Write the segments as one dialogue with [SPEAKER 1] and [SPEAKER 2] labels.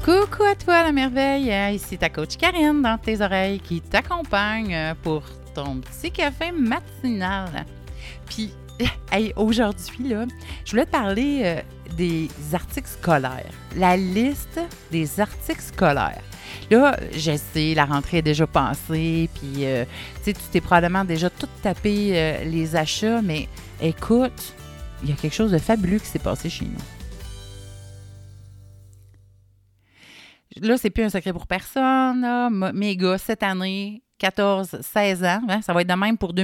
[SPEAKER 1] Coucou à toi la merveille, ici ta coach Karine dans tes oreilles qui t'accompagne pour ton petit café matinal. Puis, hey, aujourd'hui, là, je voulais te parler des articles scolaires, la liste des articles scolaires. Là, je sais, la rentrée est déjà passée, puis tu t'es probablement déjà tout tapé les achats, mais écoute, il y a quelque chose de fabuleux qui s'est passé chez nous. Là, c'est plus un secret pour personne. Là. Mes gars, cette année, 14-16 ans, hein, ça va être de même pour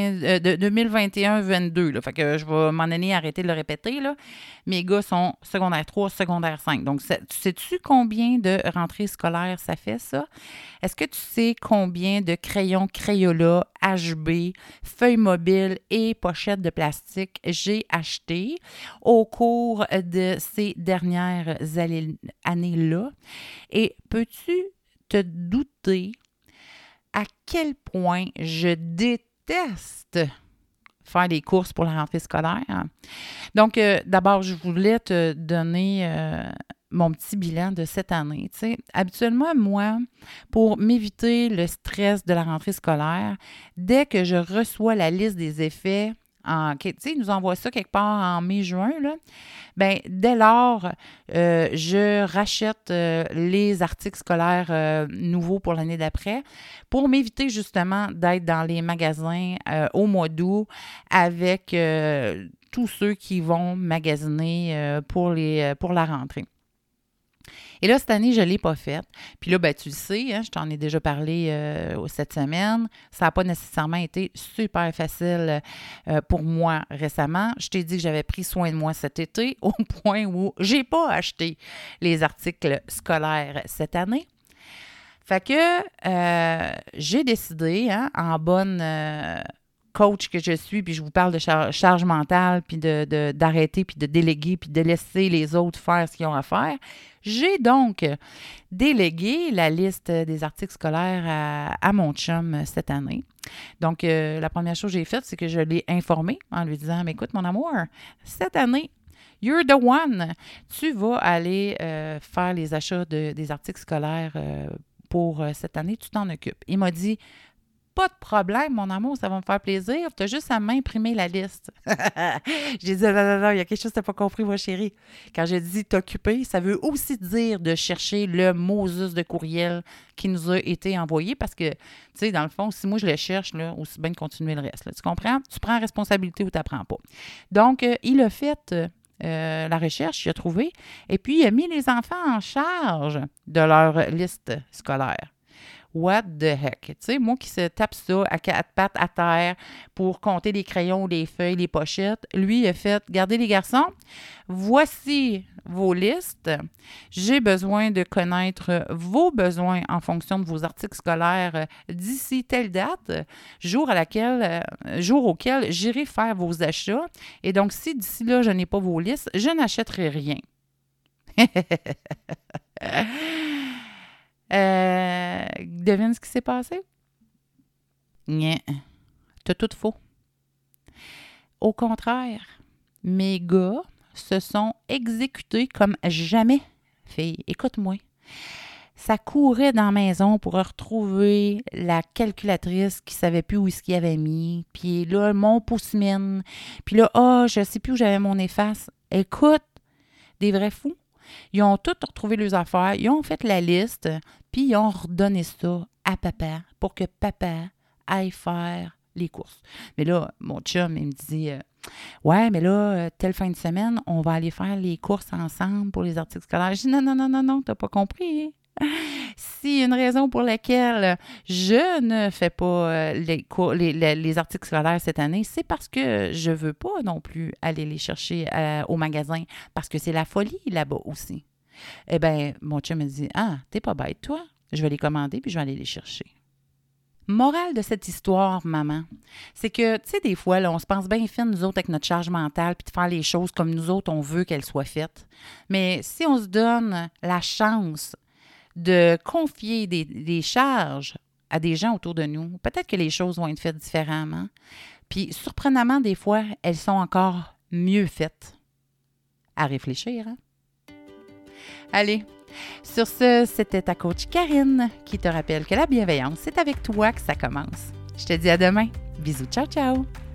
[SPEAKER 1] 2021-22. Fait que je vais m'en aller arrêter de le répéter. Là. Mes gars sont secondaire 3, secondaire 5. Donc, sais-tu combien de rentrées scolaires ça fait, ça? Est-ce que tu sais combien de crayons Crayola, HB, feuilles mobiles et pochettes de plastique j'ai acheté au cours de ces dernières années-là? Et peux-tu te douter à quel point je déteste faire les courses pour la rentrée scolaire? Donc, d'abord, je voulais te donner mon petit bilan de cette année. T'sais. Habituellement, moi, pour m'éviter le stress de la rentrée scolaire, dès que je reçois la liste des effets, ils nous envoient ça quelque part en mai-juin, là. Bien, dès lors, je rachète les articles scolaires nouveaux pour l'année d'après pour m'éviter justement d'être dans les magasins au mois d'août avec tous ceux qui vont magasiner pour la rentrée. Et là, cette année, je ne l'ai pas faite. Puis là, ben, tu le sais, hein, je t'en ai déjà parlé cette semaine. Ça n'a pas nécessairement été super facile pour moi récemment. Je t'ai dit que j'avais pris soin de moi cet été au point où je n'ai pas acheté les articles scolaires cette année. Fait que j'ai décidé, hein, en bonne coach que je suis, puis je vous parle de charge mentale, puis d'arrêter, puis de déléguer, puis de laisser les autres faire ce qu'ils ont à faire. J'ai donc délégué la liste des articles scolaires à mon chum cette année. Donc, la première chose que j'ai faite, c'est que je l'ai informé en lui disant « Mais écoute, mon amour, cette année, you're the one. Tu vas aller faire les achats des articles scolaires pour cette année. Tu t'en occupes. » Il m'a dit « Pas de problème, mon amour, ça va me faire plaisir. Tu as juste à m'imprimer la liste. » J'ai dit, non, il y a quelque chose que tu n'as pas compris, moi, chérie. Quand j'ai dit t'occuper, ça veut aussi dire de chercher le Moses de courriel qui nous a été envoyé parce que, tu sais, dans le fond, si moi je le cherche, là, aussi bien de continuer le reste. Là, tu comprends? Tu prends responsabilité ou tu n'apprends pas. Donc, il a fait la recherche, il a trouvé, et puis il a mis les enfants en charge de leur liste scolaire. What the heck? Tu sais, moi qui se tape ça à quatre pattes à terre pour compter les crayons, les feuilles, les pochettes, lui, il a fait, regardez les garçons, voici vos listes. J'ai besoin de connaître vos besoins en fonction de vos articles scolaires d'ici telle date, jour auquel j'irai faire vos achats. Et donc, si d'ici là, je n'ai pas vos listes, je n'achèterai rien. Devine ce qui s'est passé? Nien. T'as tout faux. Au contraire, mes gars se sont exécutés comme jamais. Fille, écoute-moi. Ça courait dans la maison pour retrouver la calculatrice qui ne savait plus où est-ce qu'il avait mis. Puis là, mon pouce-mine. Puis là, je ne sais plus où j'avais mon efface. Écoute, des vrais fous. Ils ont tous retrouvé leurs affaires, ils ont fait la liste, puis ils ont redonné ça à papa pour que papa aille faire les courses. Mais là, mon chum, il me dit « Ouais, mais là, telle fin de semaine, on va aller faire les courses ensemble pour les articles scolaires. » Je dis « Non, t'as pas compris. S'il y a une raison pour laquelle je ne fais pas les articles scolaires cette année, c'est parce que je ne veux pas non plus aller les chercher au magasin, parce que c'est la folie là-bas aussi. » Eh bien, mon chum me dit « Ah, t'es pas bête, toi. Je vais les commander puis je vais aller les chercher. » Morale de cette histoire, maman, c'est que, tu sais, des fois, là, on se pense bien fine, nous autres, avec notre charge mentale, puis de faire les choses comme nous autres, on veut qu'elles soient faites. Mais si on se donne la chance de confier des charges à des gens autour de nous, peut-être que les choses vont être faites différemment. Puis, surprenamment, des fois, elles sont encore mieux faites. À réfléchir, hein? Allez, Sur ce, c'était ta coach Karine qui te rappelle que la bienveillance, c'est avec toi que ça commence. Je te dis à demain. Bisous, ciao, ciao!